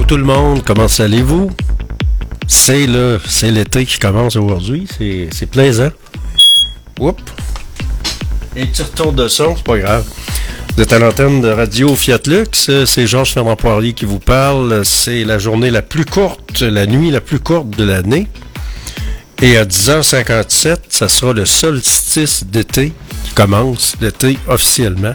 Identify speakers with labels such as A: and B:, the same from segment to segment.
A: tout le monde, comment allez-vous? C'est l'été qui commence aujourd'hui, c'est plaisant. Oups! Et petit retour de son, c'est pas grave. Vous êtes à l'antenne de Radio Fiat Lux, c'est Georges Fernand Poirier qui vous parle. C'est la journée la plus courte, la nuit la plus courte de l'année. Et à 10h57, ça sera le solstice d'été qui commence, l'été officiellement.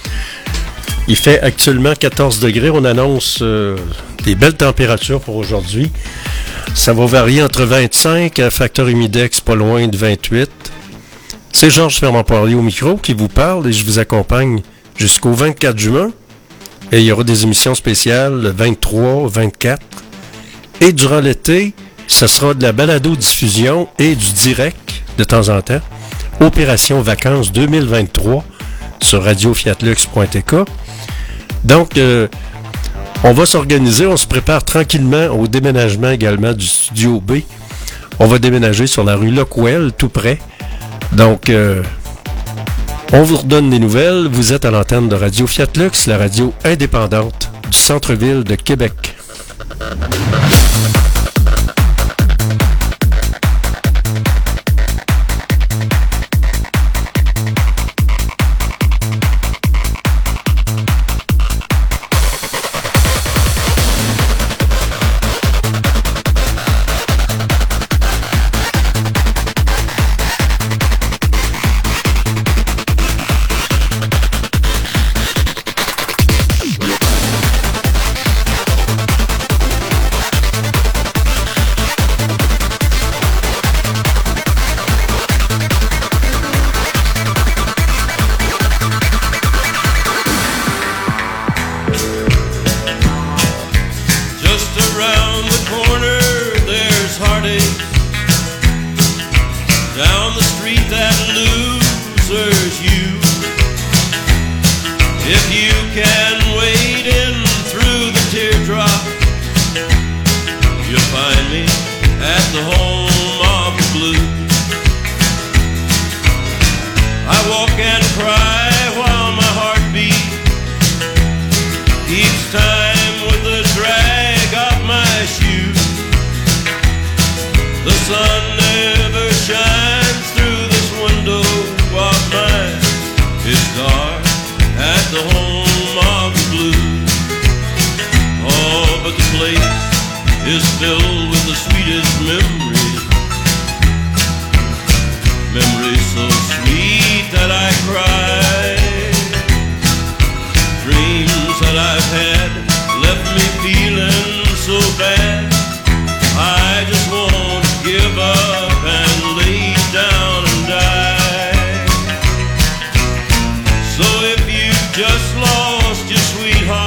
A: Il fait actuellement 14 degrés. On annonce des belles températures pour aujourd'hui. Ça va varier entre 25 à facteur humidex pas loin de 28. C'est Georges Fernand Poirier au micro qui vous parle et je vous accompagne jusqu'au 24 juin. Et il y aura des émissions spéciales le 23, 24. Et durant l'été, ce sera de la balado-diffusion et du direct de temps en temps. Opération Vacances 2023 sur radiofiatlux.tk. Donc, on va s'organiser, on se prépare tranquillement au déménagement également du Studio B. On va déménager sur la rue Lockwell, tout près. Donc, on vous redonne des nouvelles. Vous êtes à l'antenne de Radio Fiat Lux, la radio indépendante du centre-ville de Québec.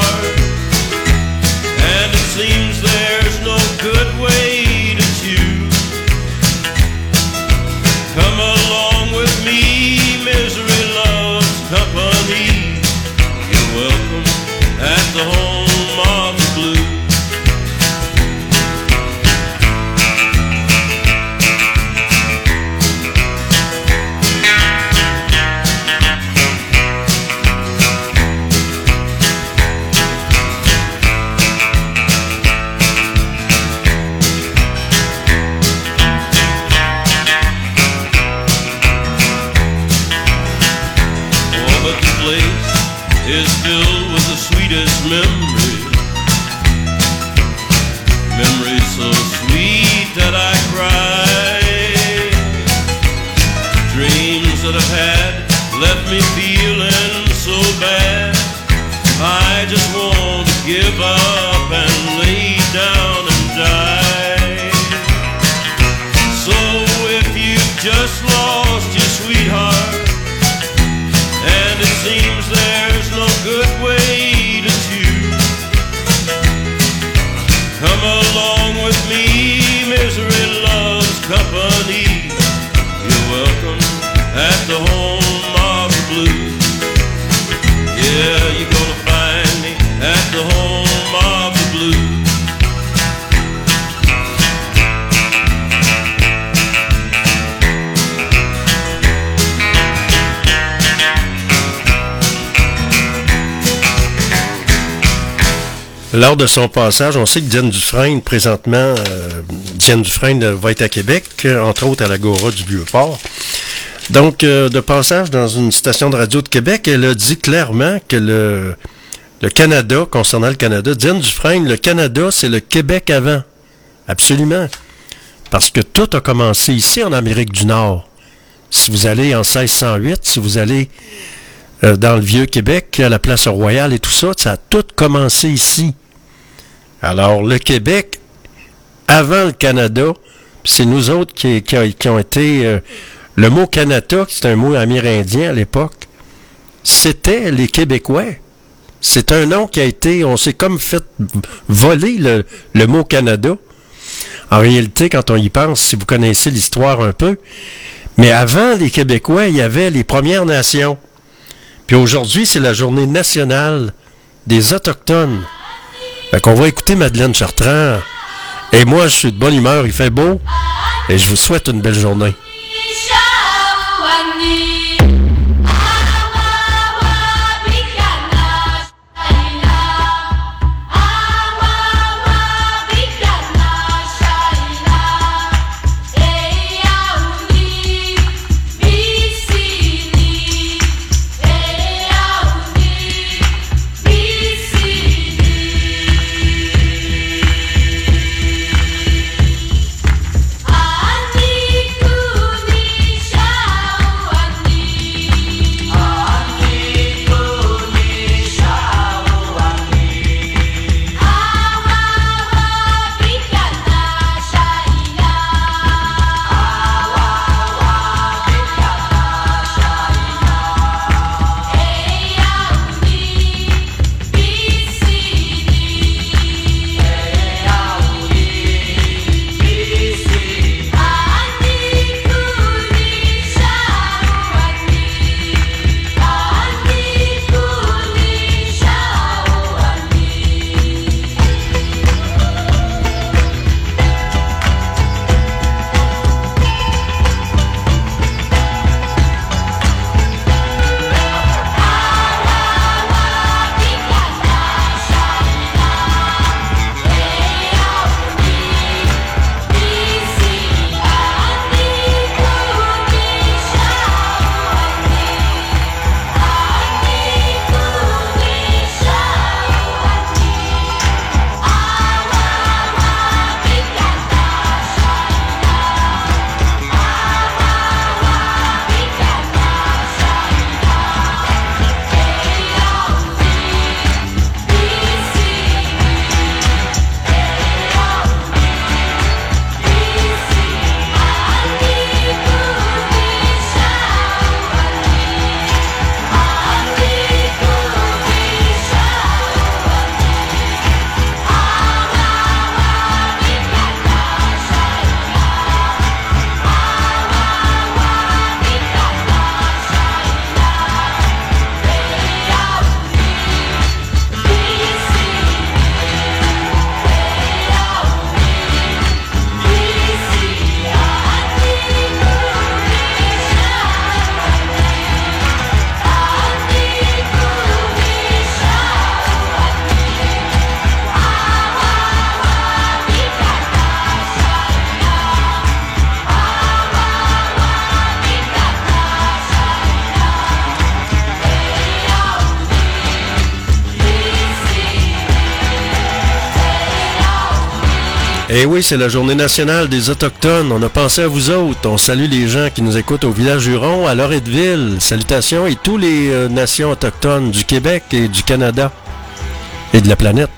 B: Seems there's no good way to choose.
A: lors de son passage, on sait que Diane Dufresne, présentement, Diane Dufresne va être à Québec, entre autres à l'Agora du Vieux-Port. Donc, de passage dans une station de radio de Québec, elle a dit clairement que le Canada, concernant le Canada, Diane Dufresne, le Canada, c'est le Québec avant. Absolument. Parce que tout a commencé ici, en Amérique du Nord. Si vous allez en 1608, si vous allez dans le Vieux-Québec, à la place Royale et tout ça, ça a tout commencé ici. Alors, le Québec, avant le Canada, c'est nous autres qui ont été... le mot Kanata, c'est un mot amérindien à l'époque, c'était les Québécois. C'est un nom qui a été... On s'est comme fait voler le mot Canada. En réalité, quand on y pense, si vous connaissez l'histoire un peu, mais avant les Québécois, il y avait les Premières Nations. Puis aujourd'hui, c'est la journée nationale des Autochtones. Fait qu'on va écouter Madeleine Chartrand. Et moi, je suis de bonne humeur, il fait beau. Et je vous souhaite une belle journée. Eh oui, c'est la journée nationale des Autochtones. On a pensé à vous autres. On salue les gens qui nous écoutent au village Huron, à Loretteville. Salutations et tous les nations autochtones du Québec et du Canada et de la planète.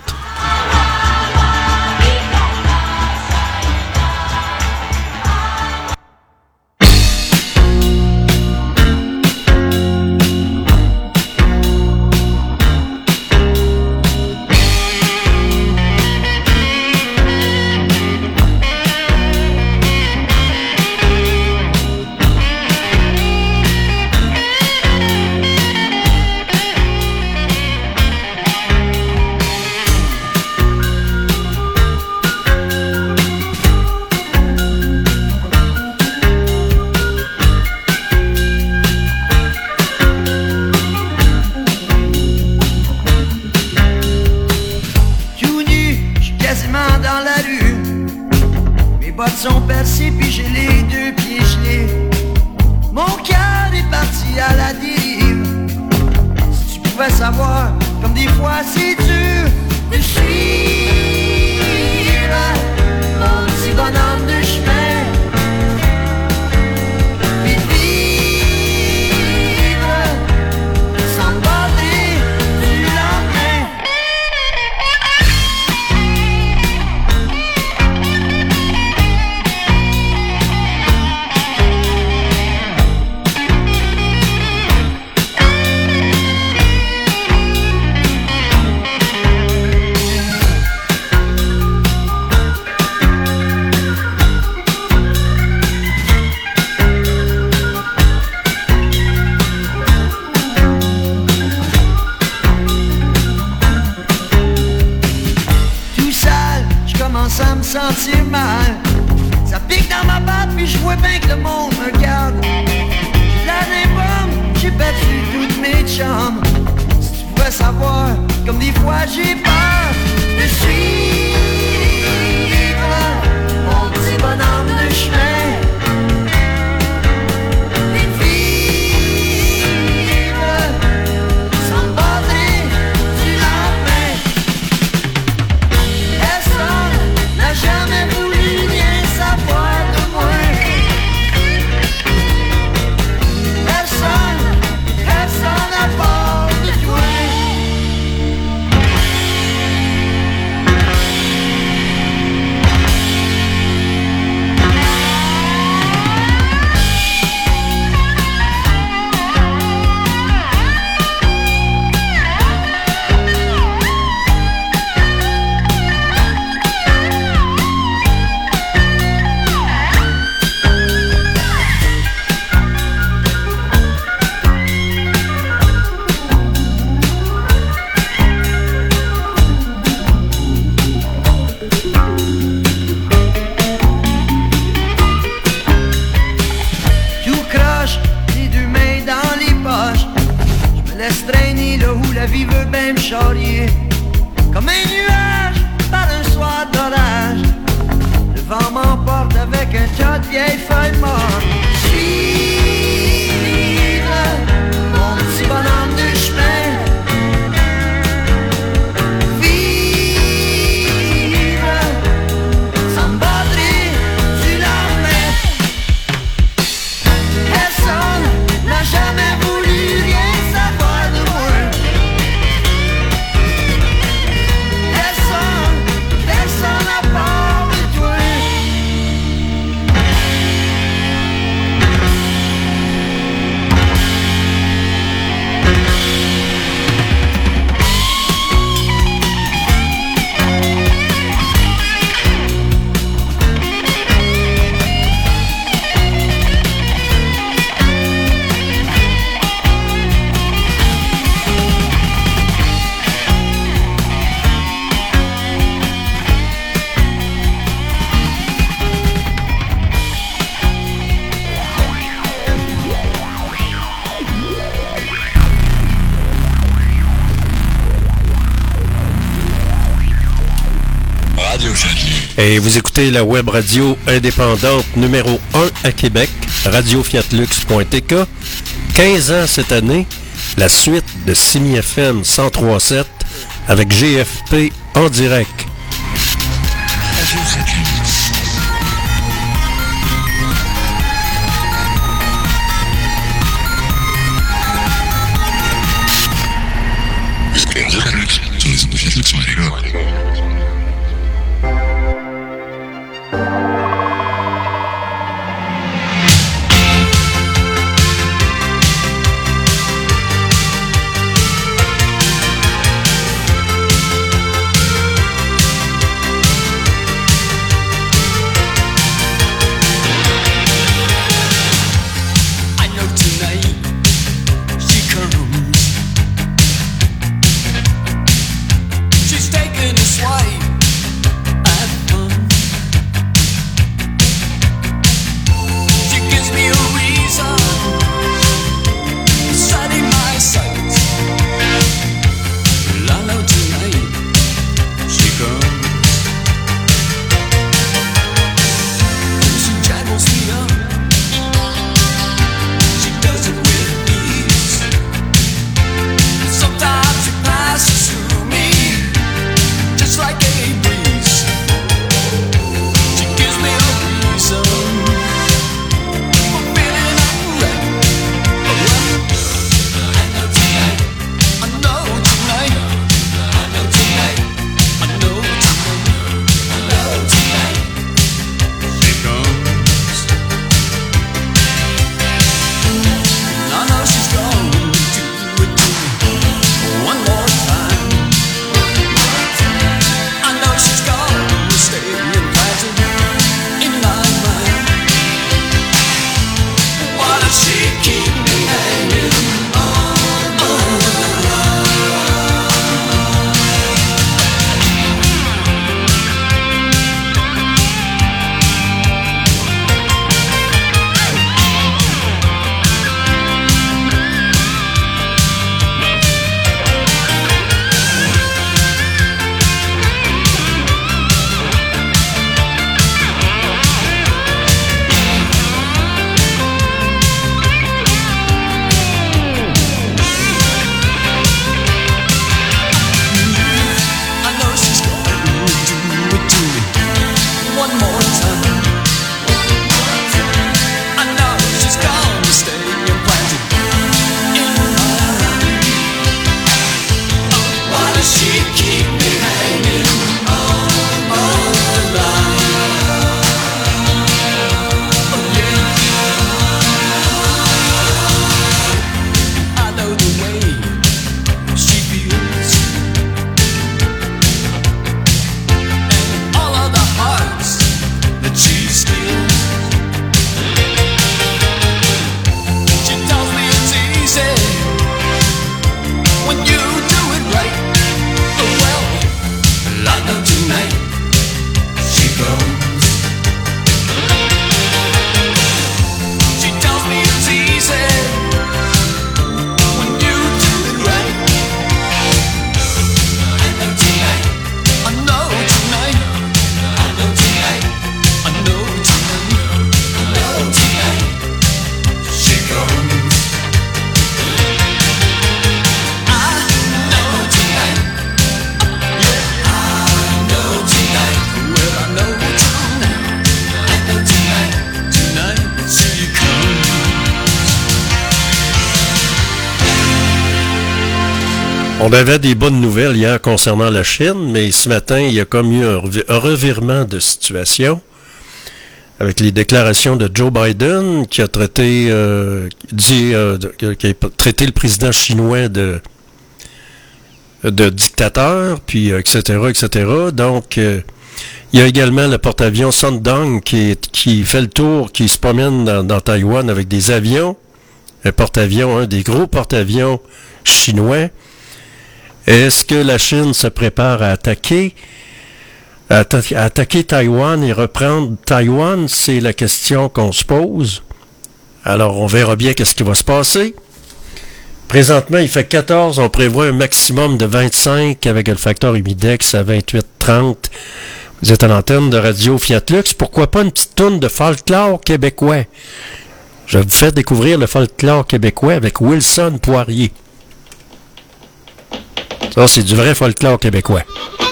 B: sont percés puis j'ai les deux pieds gelés. Mon cœur est parti à la dérive. Si tu pouvais savoir comme des fois c'est dur de suivre mon petit bonhomme de chemin. Ça me sentir mal. Ça pique dans ma patte puis je vois bien que le monde me regarde. J'ai l'air d'un bum, j'ai perdu toutes mes chums. Si tu pouvais savoir comme des fois j'ai peur de suivre mon petit bonhomme de chemin. Et vivre sans me battre du lendemain. Personne n'a jamais voulu rien savoir de moi. Personne à part de toi. Laisse traîner là où la vie veut bien me charrier. Comme un nuage par un soir d'orage. Le vent m'emporte avec un tas de vieilles feuilles mortes. Suivre mon petit bonhomme de chemin. Vivre sans me battre du lendemain. Personne n'a jamais voulu rien savoir de moi. Personne à part de toi.
A: Et vous écoutez la web radio indépendante numéro 1 à Québec, radiofiatlux.tk. 15 ans cette année, la suite de Simi FM 103.7 avec GFP en direct.
C: She's taking a swap.
A: On avait des bonnes nouvelles hier concernant la Chine, mais ce matin, il y a comme eu un revirement de situation avec les déclarations de Joe Biden qui a traité, qui a traité le président chinois de dictateur, puis etc., etc. Donc, il y a également le porte-avions Shandong qui fait le tour, qui se promène dans Taïwan avec des avions, un porte-avions, des gros porte-avions chinois. Est-ce que la Chine se prépare à attaquer Taïwan et reprendre Taïwan? C'est la question qu'on se pose. Alors, on verra bien qu'est-ce qui va se passer. Présentement, il fait 14. On prévoit un maximum de 25 avec le facteur humidex à 28-30. Vous êtes à l'antenne de Radio Fiat Lux. Pourquoi pas une petite toune de folklore québécois? Je vais vous faire découvrir le folklore québécois avec Wilson Poirier. Ça, c'est du vrai folklore québécois.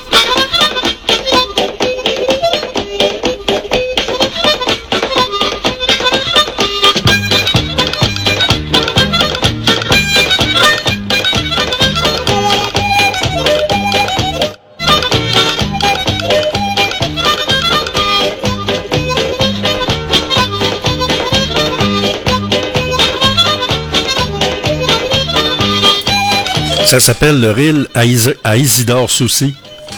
A: Ça s'appelle le reel à Isidore Soucy.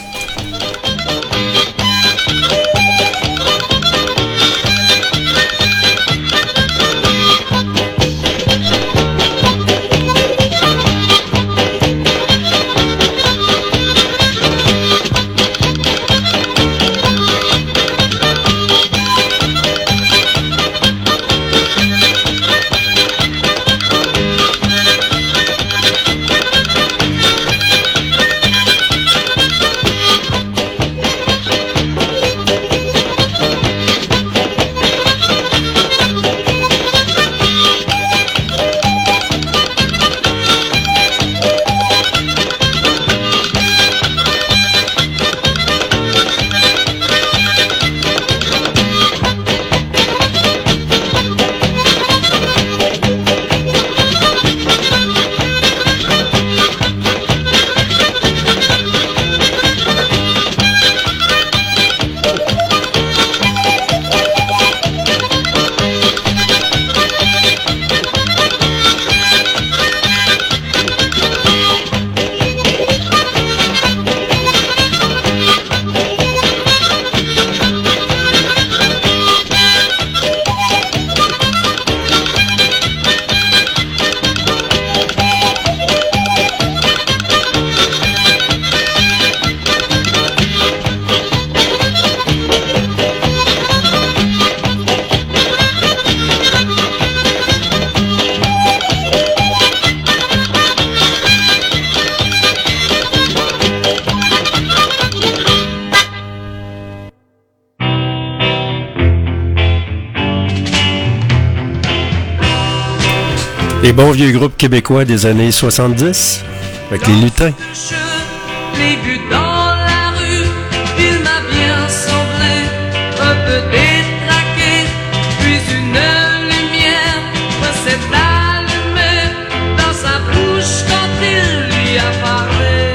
A: Les bons vieux groupes québécois des années 70, avec les lutins.
C: Je l'ai vu dans la rue, il m'a bien semblé un peu détraqué, puis une lumière s'est allumée dans sa bouche quand il lui a parlé.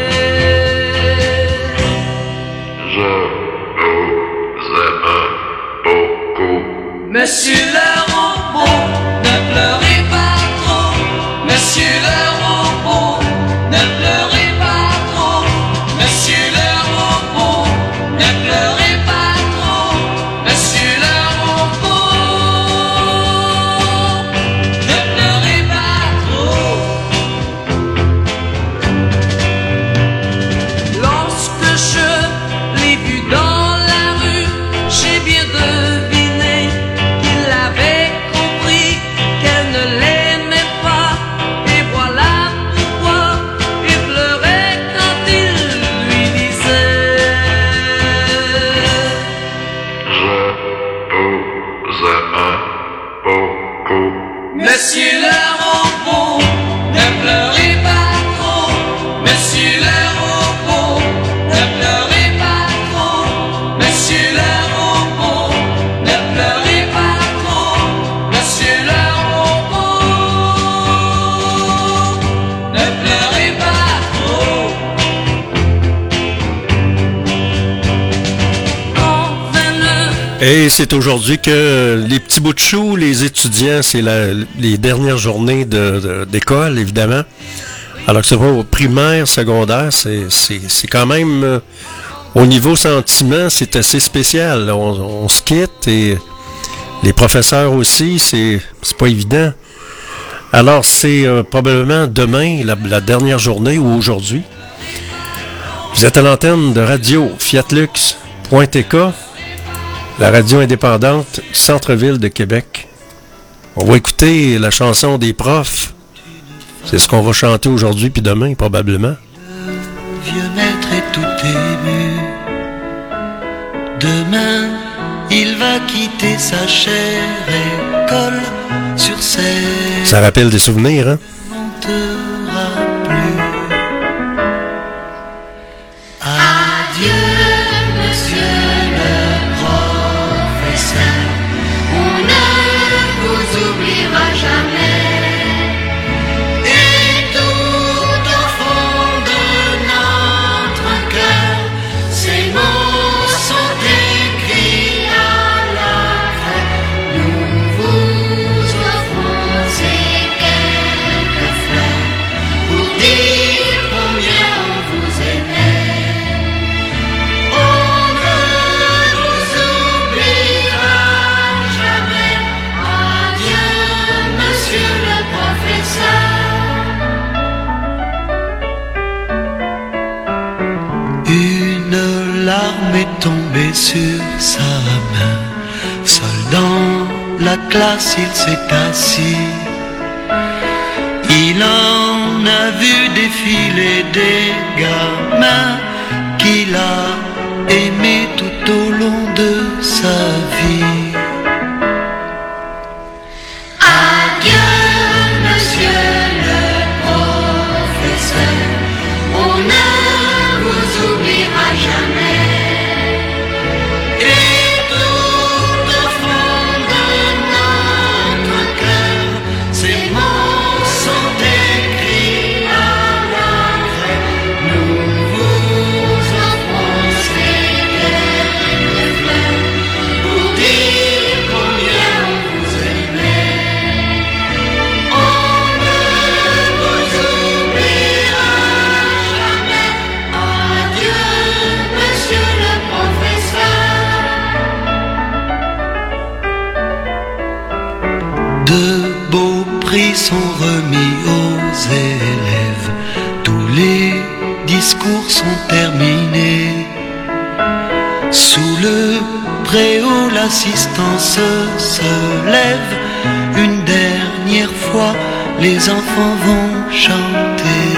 D: Je vous aime beaucoup.
C: Monsieur le robot, ne pleurez pas. Monsieur le robot, ne pleurez pas trop. Monsieur le robot, ne pleurez pas trop. Monsieur le robot, ne pleurez pas trop. Lorsque je l'ai vu dans la rue, j'ai bien deviné qu'il avait compris qu'elle ne l'aimait pas. Monsieur le robot, ne pleurez pas trop. Monsieur le robot, ne pleurez pas trop. Monsieur le robot, ne pleurez pas trop. Monsieur le robot, ne pleurez pas trop.
A: Et c'est aujourd'hui que les petits bouts de chou, les étudiants, c'est les dernières journées d'école, évidemment. Alors que c'est pas au primaire, secondaire, c'est quand même, au niveau sentiment, c'est assez spécial. On se quitte et les professeurs aussi, c'est pas évident. Alors, c'est probablement demain, la dernière journée ou aujourd'hui. Vous êtes à l'antenne de radio fiatlux.tk, la radio indépendante du centre-ville de Québec. On va écouter la chanson des profs. C'est ce qu'on va chanter aujourd'hui puis demain, probablement.
B: Le vieux maître est tout ému. Demain, il va quitter sa chère école sur scène.
A: Ça rappelle des souvenirs, hein?
B: Montera plus. Adieu, monsieur le professeur. On ne vous oubliera jamais. Et tout au fond de notre cœur, ces mots sont écrits à la craie. Nous vous offrons ces quelques fleurs pour dire combien on vous aimait. On ne vous oubliera jamais. Adieu, monsieur le professeur. Une larme est tombée sur sa main. Seul dans la classe il s'est assis. Il en a vu défiler des gamins qu'il a aimés tout au long de sa vie. Adieu, monsieur le professeur. On ne vous oubliera jamais. Et tout au fond de notre cœur, ces mots sont écrits à la craie. Nous vous offrons ces quelques fleurs pour dire combien on vous aimait. On ne vous oubliera jamais. Adieu, monsieur le professeur. De beaux prix sont remis aux élèves. Tous les discours sont terminés. Sous le préau, l'assistance se lève. Une dernière fois, les enfants vont chanter.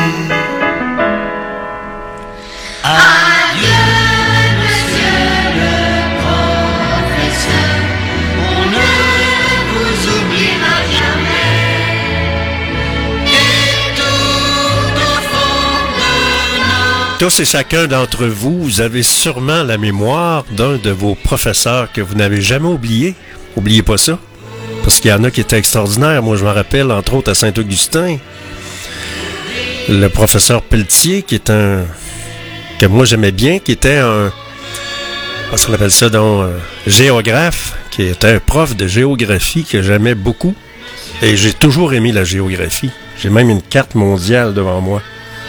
B: Adieu, monsieur le professeur. On ne vous oubliera jamais. Et tout au fond de notre...
A: Tous et chacun d'entre vous, vous avez sûrement la mémoire d'un de vos professeurs que vous n'avez jamais oublié. Oubliez pas ça. Parce qu'il y en a qui étaient extraordinaires. Moi, je m'en rappelle, entre autres, à Saint-Augustin. Le professeur Pelletier, qui est que moi j'aimais bien, qui était comment on appelle ça, donc, géographe, qui était un prof de géographie que j'aimais beaucoup. Et j'ai toujours aimé la géographie. J'ai même une carte mondiale devant moi.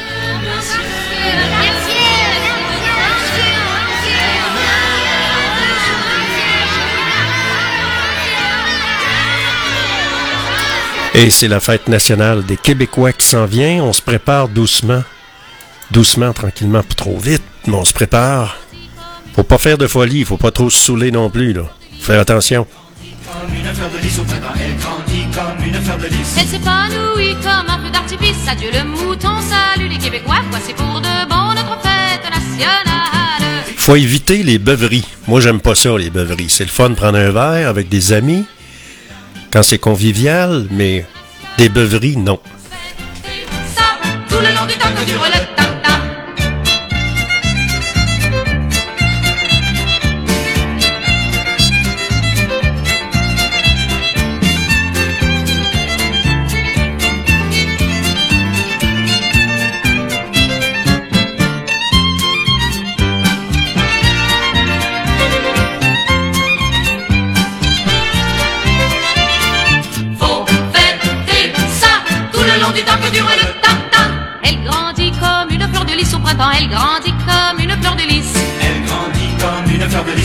A: Et c'est la fête nationale des Québécois qui s'en vient. On se prépare doucement. Doucement, tranquillement, pas trop vite, mais on se prépare. Faut pas faire de folie, faut pas trop se saouler non plus, là. Faut faire attention.
E: Comme une fleur de lys, au printemps, elle grandit comme une fleur de lys.
F: Elle s'épanouit comme un feu d'artifice. Adieu le mouton, salut les Québécois. Voici pour de bon notre fête nationale.
A: Faut éviter les beuveries. Moi, j'aime pas ça, les beuveries. C'est le fun de prendre un verre avec des amis, quand c'est convivial, mais des beuveries, non.
F: Ça, tout le long du temps que dure le tam-tam.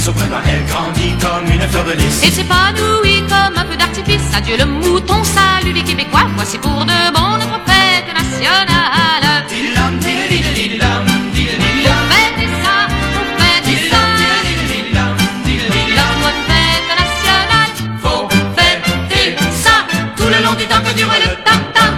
E: lys au printemps, elle grandit comme une fleur de lys.
F: Et s'épanouit comme un feu d'artifice. Adieu le mouton, salut les Québécois. Voici pour de bon notre fête nationale.
E: Diddle-dum, diddle-diddle-diddle-dum, diddle-diddle-dum.
F: On fête ça, on fête ça.
E: Diddle-diddle-diddle-dum, diddle-diddle-dum.
F: La bonne fête nationale.
E: Faut
F: Fêter ça
E: tout le long du temps que dure le
F: tam-tam.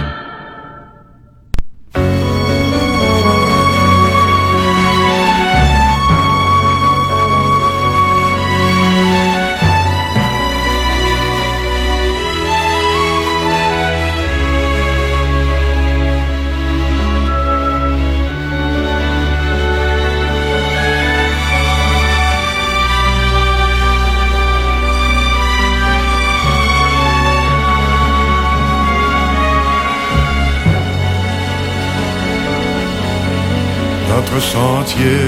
G: Notre sentier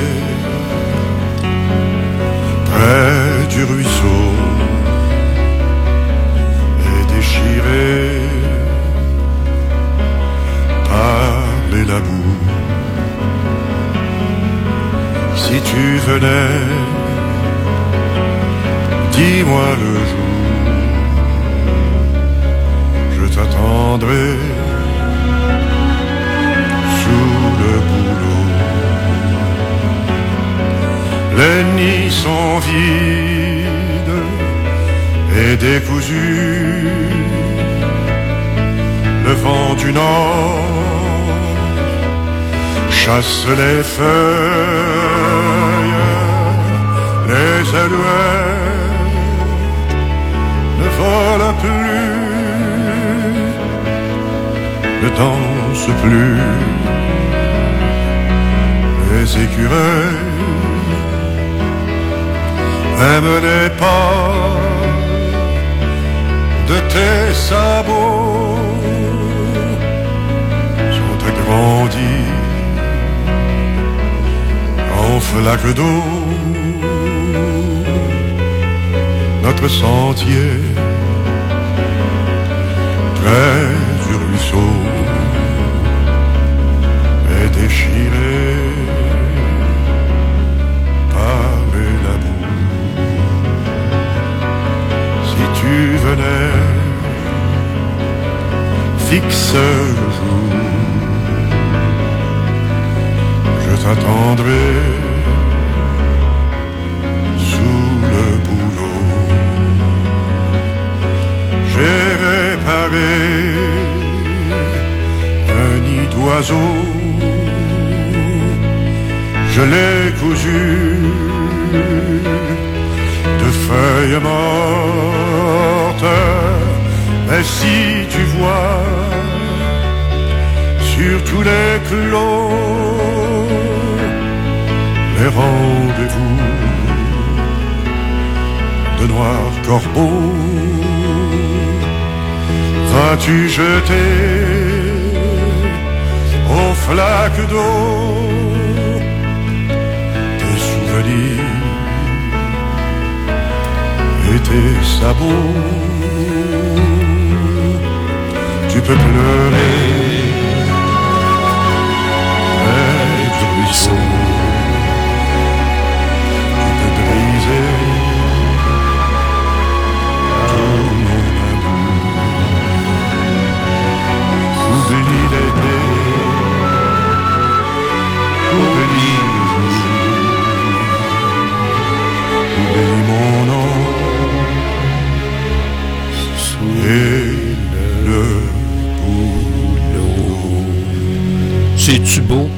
G: près du ruisseau est déchiré par les labours. Si tu venais, dis-moi le jour, je t'attendrai sous le bouleau. Les nids sont vides et décousus. Le vent du nord chasse les feuilles. Les alouettes ne volent plus, ne dansent plus. Les écureuils même les pas de tes sabots sont agrandis en flaques d'eau. Notre sentier près du ruisseau est déchiré par les labours. Si tu venais, fixe le jour, je t'attendrai sous le bouleau. J'ai réparé un nid d'oiseau, je l'ai cousu de feuilles mortes. Mais si tu vois sur tous les clos les rendez-vous de noirs corbeaux, vas-tu jeter aux flaques d'eau tes souvenirs et tes sabots? Tu peux pleurer près du ruisseau, tu peux briser tout mon amour. Oublie l'été, oublie le jour, oublie mon nom et le boulot.
A: C'est-tu beau?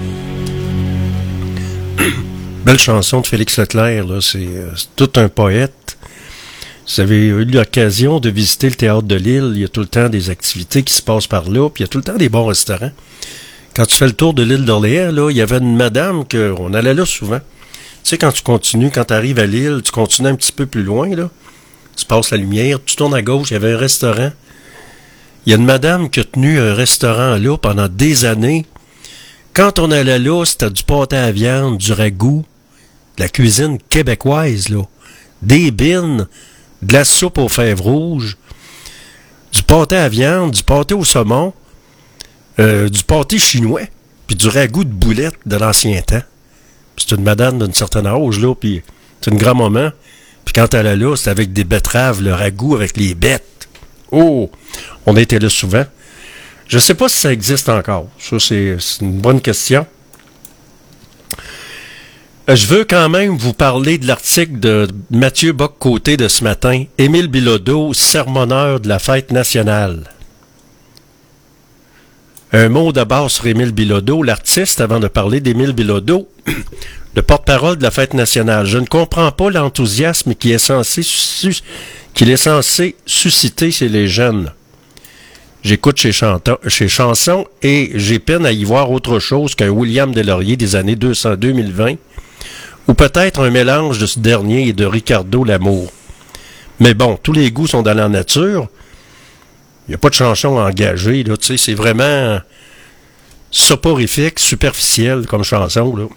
A: Belle chanson de Félix Leclerc, là. C'est tout un poète. Vous avez eu l'occasion de visiter le théâtre de l'île, il y a tout le temps des activités qui se passent par là, puis il y a tout le temps des bons restaurants. Quand tu fais le tour de l'île d'Orléans, là, il y avait une madame qu'on allait là souvent. Tu sais, quand tu continues, quand tu arrives à l'île, tu continues un petit peu plus loin, là. Tu passes la lumière, tu tournes à gauche, il y avait un restaurant. Il y a une madame qui a tenu un restaurant là pendant des années. Quand on allait là, c'était du pâté à viande, du ragoût, de la cuisine québécoise, là. Des bines, de la soupe aux fèves rouges, du pâté à viande, du pâté au saumon, du pâté chinois, puis du ragoût de boulettes de l'ancien temps. Puis c'est une madame d'un certain âge, là, puis c'est une grand-maman. Puis quand elle est là, c'est avec des betteraves, le ragoût avec les bêtes. Oh! On a été là souvent. Je ne sais pas si ça existe encore. Ça, c'est une bonne question. Je veux quand même vous parler de l'article de Mathieu Bock-Côté de ce matin. Émile Bilodeau, sermonneur de la fête nationale. Un mot d'abord sur Émile Bilodeau, l'artiste, avant de parler d'Émile Bilodeau, le porte-parole de la fête nationale. Je ne comprends pas l'enthousiasme qu'il est censé susciter chez les jeunes. J'écoute ses chansons et j'ai peine à y voir autre chose qu'un William Deslauriers des années 2020, ou peut-être un mélange de ce dernier et de Ricardo Lamour. Mais bon, tous les goûts sont dans la nature. Il n'y a pas de chanson engagée, là, tu sais, c'est vraiment soporifique, superficiel comme chanson, là.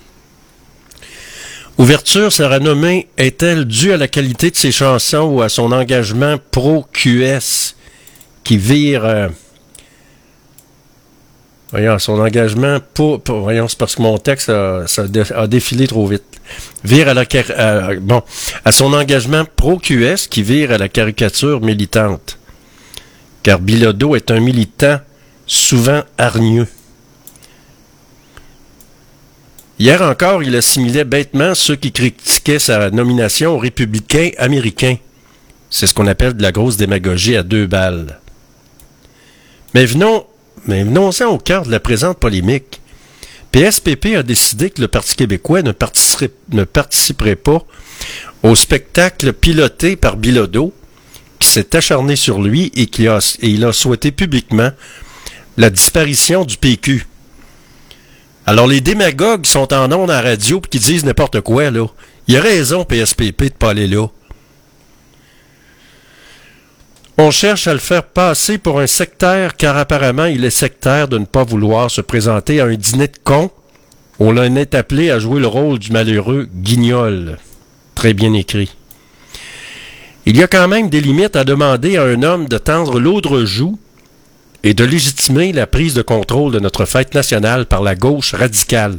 A: Ouverture sera nommée est-elle due à la qualité de ses chansons ou à son engagement pro-QS qui vire... Voyons, son engagement voyons, c'est parce que mon texte a défilé trop vite. Vire à à son engagement pro-QS qui vire à la caricature militante. Car Bilodeau est un militant souvent hargneux. Hier encore, il assimilait bêtement ceux qui critiquaient sa nomination aux républicains américains. C'est ce qu'on appelle de la grosse démagogie à 2 balles. Mais venons-en au cœur de la présente polémique. PSPP a décidé que le Parti québécois ne participerait pas au spectacle piloté par Bilodeau, qui s'est acharné sur lui et il a souhaité publiquement la disparition du PQ. Alors les démagogues sont en ondes à la radio et qui disent n'importe quoi, là. Il a raison, PSPP, de ne pas aller là. On cherche à le faire passer pour un sectaire car apparemment il est sectaire de ne pas vouloir se présenter à un dîner de cons où l'on est appelé à jouer le rôle du malheureux guignol. Très bien écrit. Il y a quand même des limites à demander à un homme de tendre l'autre joue et de légitimer la prise de contrôle de notre fête nationale par la gauche radicale.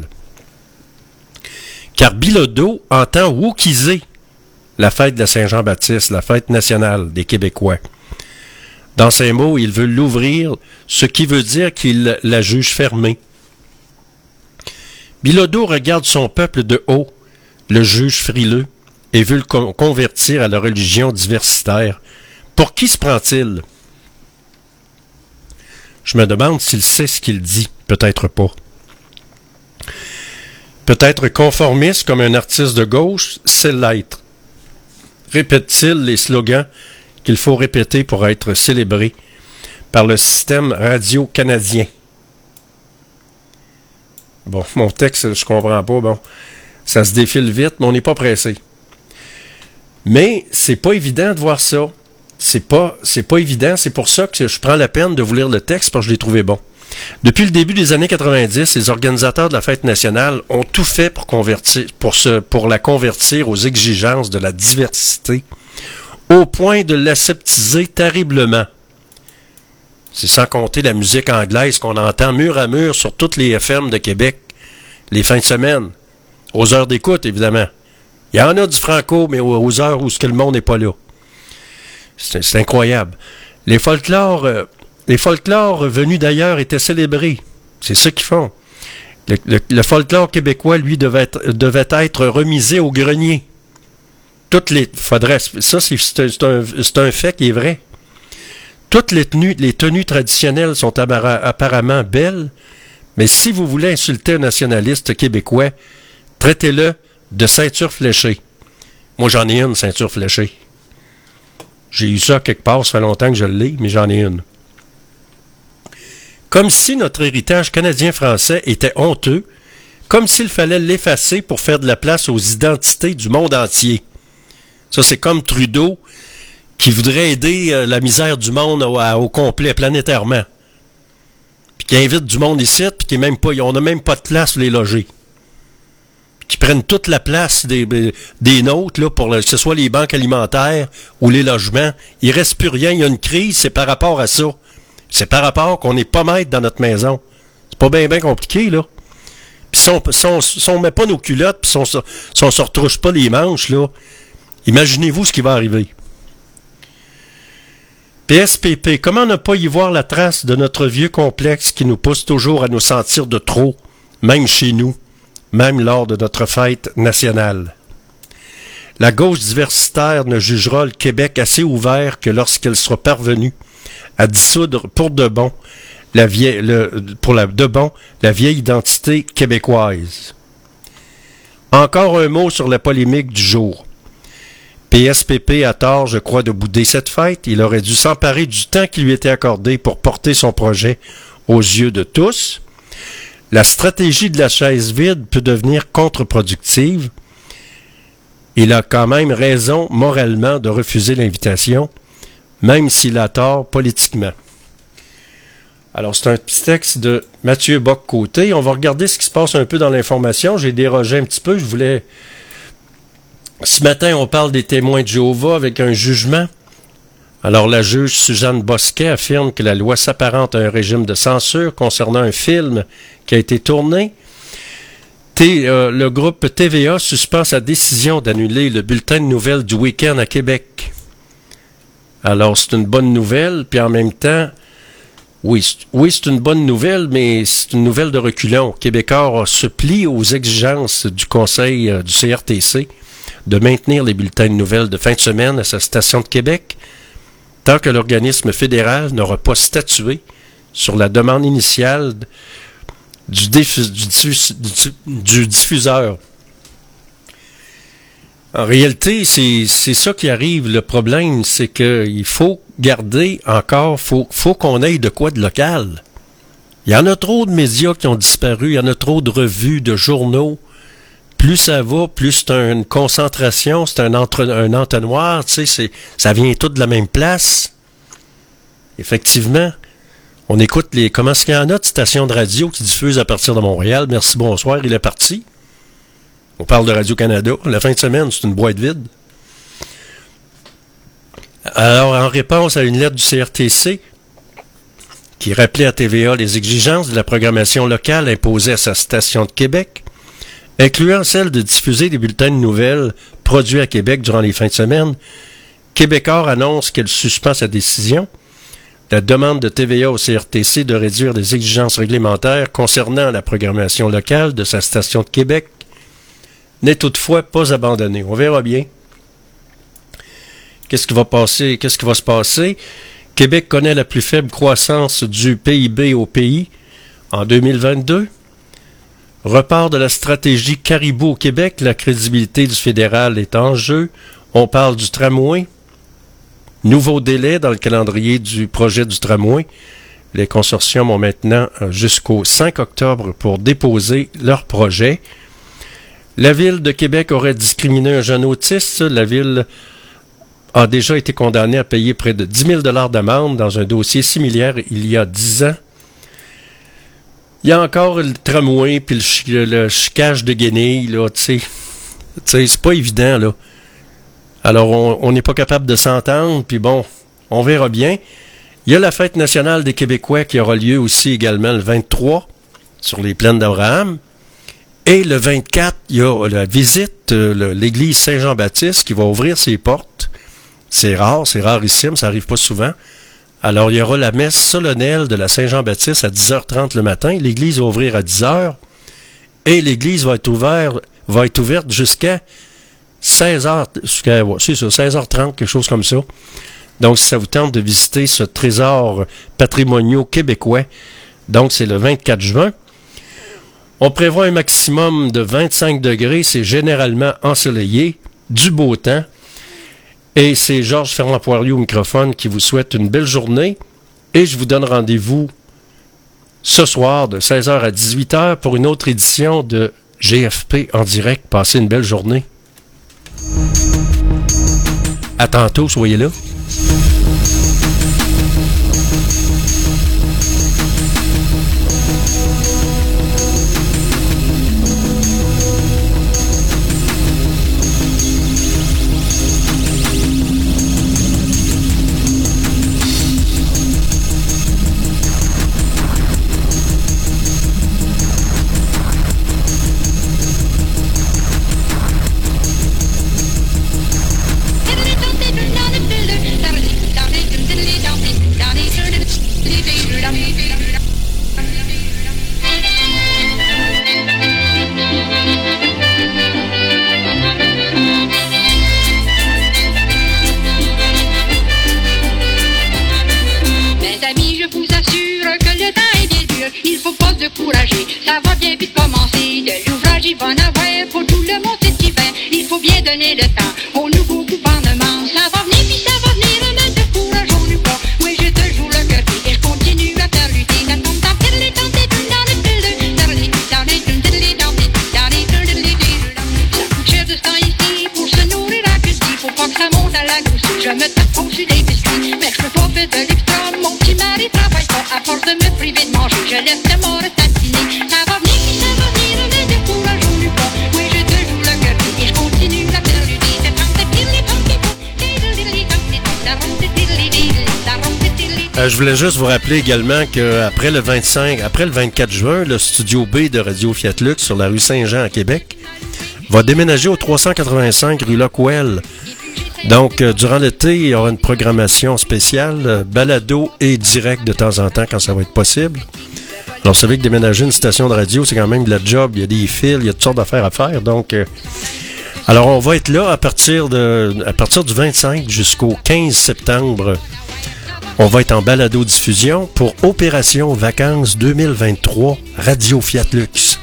A: Car Bilodeau entend wookiser la fête de la Saint-Jean-Baptiste, la fête nationale des Québécois. Dans ces mots, il veut l'ouvrir, ce qui veut dire qu'il la juge fermée. Bilodeau regarde son peuple de haut, le juge frileux, et veut le convertir à la religion diversitaire. Pour qui se prend-il? Je me demande s'il sait ce qu'il dit. Peut-être pas. Peut-être conformiste comme un artiste de gauche, c'est l'être. Répète-t-il les slogans qu'il faut répéter pour être célébré par le système radio canadien? Bon, mon texte, je comprends pas. Bon, ça se défile vite, mais on n'est pas pressé. Mais c'est pas évident de voir ça. C'est pas évident. C'est pour ça que je prends la peine de vous lire le texte parce que je l'ai trouvé bon. Depuis le début des années 90, les organisateurs de la fête nationale ont tout fait pour la convertir aux exigences de la diversité, au point de l'aseptiser terriblement. C'est sans compter la musique anglaise qu'on entend mur à mur sur toutes les FM de Québec, les fins de semaine, aux heures d'écoute, évidemment. Il y en a du franco, mais aux heures où le monde n'est pas là. C'est incroyable. Les folklores venus d'ailleurs étaient célébrés. C'est ça qu'ils font. Le folklore québécois, lui, devait être remisé au grenier. Ça, c'est un fait qui est vrai. Toutes les tenues traditionnelles sont apparemment belles, mais si vous voulez insulter un nationaliste québécois, traitez-le de ceinture fléchée. Moi, j'en ai une, ceinture fléchée. J'ai eu ça quelque part, ça fait longtemps que je l'ai, mais j'en ai une. Comme si notre héritage canadien-français était honteux, comme s'il fallait l'effacer pour faire de la place aux identités du monde entier. Ça, c'est comme Trudeau qui voudrait aider la misère du monde au complet, planétairement. Puis qui invite du monde ici, puis on n'a même pas de place pour les loger. Qui prennent toute la place des nôtres, là, que ce soit les banques alimentaires ou les logements. Il reste plus rien. Il y a une crise, c'est par rapport à ça. C'est par rapport qu'on n'est pas maître dans notre maison. C'est pas bien compliqué, là. Puis si on met pas nos culottes, puis si on se retrouche pas les manches, là, Imaginez-vous ce qui va arriver. PSPP, comment ne pas y voir la trace de notre vieux complexe qui nous pousse toujours à nous sentir de trop, même chez nous, même lors de notre fête nationale? La gauche diversitaire ne jugera le Québec assez ouvert que lorsqu'elle sera parvenue à dissoudre pour de bon la vieille identité québécoise. Encore un mot sur la polémique du jour. PSPP a tort, je crois, de bouder cette fête. Il aurait dû s'emparer du temps qui lui était accordé pour porter son projet aux yeux de tous. La stratégie de la chaise vide peut devenir contre-productive. Il a quand même raison moralement de refuser l'invitation, même s'il a tort politiquement. Alors, c'est un petit texte de Mathieu Bock-Côté. On va regarder ce qui se passe un peu dans l'information. J'ai dérogé un petit peu. Ce matin, on parle des témoins de Jéhovah avec un jugement. Alors, la juge Suzanne Bosquet affirme que la loi s'apparente à un régime de censure concernant un film qui a été tourné. Le groupe TVA suspend sa décision d'annuler le bulletin de nouvelles du week-end à Québec. Alors, c'est une bonne nouvelle, puis en même temps, oui, c'est une bonne nouvelle, mais c'est une nouvelle de reculons. Québécois se plie aux exigences du Conseil du CRTC de maintenir les bulletins de nouvelles de fin de semaine à sa station de Québec, tant que l'organisme fédéral n'aura pas statué sur la demande initiale du diffuseur. En réalité, c'est ça qui arrive. Le problème, c'est qu'il faut garder encore, faut qu'on ait de quoi de local. Il y en a trop de médias qui ont disparu, il y en a trop de revues, de journaux. Plus ça va, plus c'est une concentration, c'est un entonnoir, tu sais, ça vient tout de la même place. Effectivement, on écoute comment est-ce qu'il y en a de stations de radio qui diffusent à partir de Montréal. Merci, bonsoir, il est parti. On parle de Radio-Canada. La fin de semaine, c'est une boîte vide. Alors, en réponse à une lettre du CRTC qui rappelait à TVA les exigences de la programmation locale imposée à sa station de Québec, incluant celle de diffuser des bulletins de nouvelles produits à Québec durant les fins de semaine, Québécois annonce qu'elle suspend sa décision. La demande de TVA au CRTC de réduire les exigences réglementaires concernant la programmation locale de sa station de Québec n'est toutefois pas abandonnée. On verra bien. Qu'est-ce qui va se passer? Québec connaît la plus faible croissance du PIB au pays en 2022. Repart de la stratégie Caribou au Québec, la crédibilité du fédéral est en jeu. On parle du tramway. Nouveau délai dans le calendrier du projet du tramway. Les consortiums ont maintenant jusqu'au 5 octobre pour déposer leur projet. La Ville de Québec aurait discriminé un jeune autiste. La Ville a déjà été condamnée à payer près de 10 000 $ d'amende dans un dossier similaire il y a 10 ans. Il y a encore le tramway puis le chicage de guenilles, là, tu sais, c'est pas évident, là. Alors, on n'est pas capable de s'entendre, puis bon, on verra bien. Il y a la fête nationale des Québécois qui aura lieu aussi également le 23 sur les plaines d'Abraham. Et le 24, il y a la visite, l'église Saint-Jean-Baptiste qui va ouvrir ses portes. C'est rarissime, ça arrive pas souvent. Alors, il y aura la messe solennelle de la Saint-Jean-Baptiste à 10h30 le matin. L'église va ouvrir à 10h. Et l'église va être ouverte jusqu'à 16h, c'est ça, 16h30, quelque chose comme ça. Donc, si ça vous tente de visiter ce trésor patrimonial québécois, donc c'est le 24 juin. On prévoit un maximum de 25 degrés, c'est généralement ensoleillé, du beau temps. Et c'est Georges Ferland-Poirier au microphone qui vous souhaite une belle journée. Et je vous donne rendez-vous ce soir de 16h à 18h pour une autre édition de GFP en direct. Passez une belle journée. À tantôt, soyez là.
H: il faut pas se décourager, ça va bien vite commencer. De l'ouvrage, il va en avoir pour tout le monde cet hiver. Il faut bien donner le temps au nouveau gouvernement. Ça va venir, puis ça va venir, ne décourageons-nous pas. Oui, j'ai toujours le cœur et je continue à faire lutter. Ça coûte cher de ce temps ici pour se nourrir à cuisiner. Faut pas que ça monte à la gousse, je me tape sur les biscuits. Mais je peux pas faire de l'extra, mon petit mari travaille pas. À force de me priver de manger, je laisse le mort assassiner. Ça va venir, puis ça va venir, ne décourageons-nous pas. Oui, j'ai toujours le cœur et je continue à faire lutter.
A: Je voulais juste vous rappeler également qu'après le 24 juin, le studio B de Radio Fiat Lux sur la rue Saint-Jean à Québec va déménager au 385 rue Lockwell. Donc, durant l'été, il y aura une programmation spéciale, balado et direct de temps en temps quand ça va être possible. Alors, vous savez que déménager une station de radio, c'est quand même de la job. Il y a des fils, il y a toutes sortes d'affaires à faire. Donc, alors on va être là à partir du 25 jusqu'au 15 septembre. On va être en balado-diffusion pour Opération Vacances 2023 Radio Fiat Lux.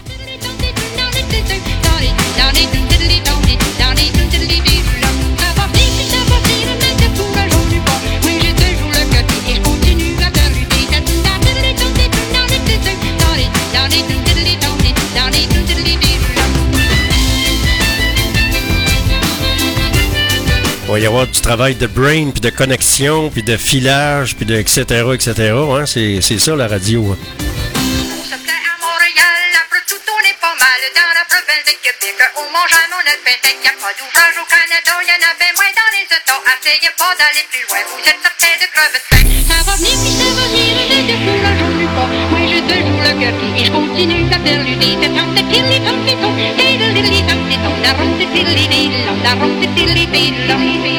A: Il va y avoir du travail de brain, puis de connexion, puis de filage, puis de etc., etc. Hein? C'est ça, la radio. Hein?
H: On se plaint à Montréal, après tout, on est pas mal. Dans la province de Québec, au Mont-Jean, on a le Pentec. Y'a pas d'ouvrage au Canada, y'en avait moins dans les États. Essayez pas d'aller plus loin, vous êtes certain de crever de faim. Ça va venir, puis ça va venir, ne décourageons-nous pas. Moi, j'ai toujours le cœur et je continue à faire lutter. C'est tant de pili, tant de ton, la ronde de pili, la ronde de pili,